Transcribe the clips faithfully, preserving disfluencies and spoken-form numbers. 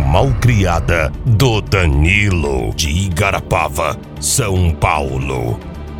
Malcriada do Danilo, de Igarapava, São Paulo.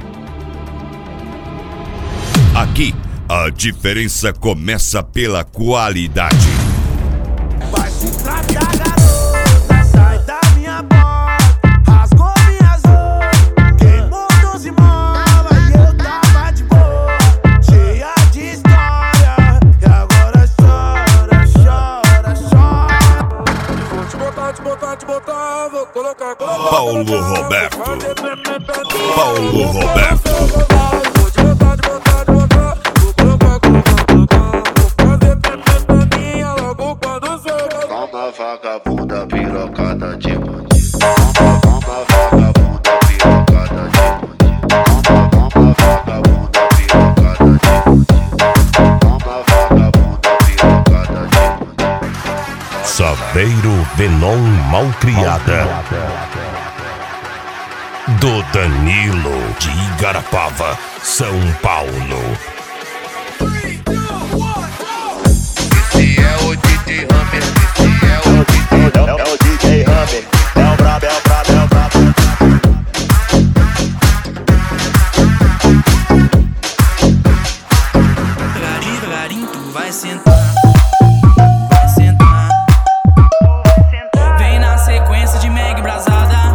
Aqui, a diferença começa pela qualidade. Vai se tratar, garota, sai da minha bola. Rasgou minhas roupas, queimou doze molas. E eu tava de boa, cheia de história. E agora chora, chora, chora. Vou te botar, te botar, te botar. Vou colocar, colocar. Paulo Roberto. Paulo Roberto. Vou te botar, te botar, te botar. Vou colocar, colocar, colocar. Vou fazer pé pra minha logo quando sou. Toma vagabunda pirocada de bandido. Toma vagabunda pirocada de bandido. Toma vagabunda pirocada de bandido. Toma vagabunda pirocada de bandido. Saveiro Venom Malcriada do Danilo, de Igarapava, São Paulo. Esse é o D J Hammer. Esse é o D J. É o D J Hammer, é o brabo, é o brabo, é o brabo. Devagarinho, devagarinho, tu vai sentar, vai sentar. Vem na sequência de Meg Brasada.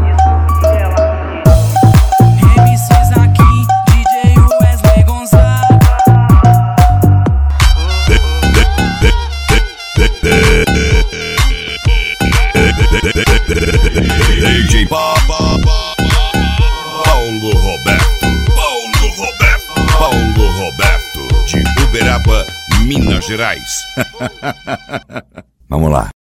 M Cs aqui, D J Wesley Gonzaga. D J Paulo Roberto. Paulo Roberto. Paulo Roberto, de Uberaba, Minas Gerais. Vamos lá.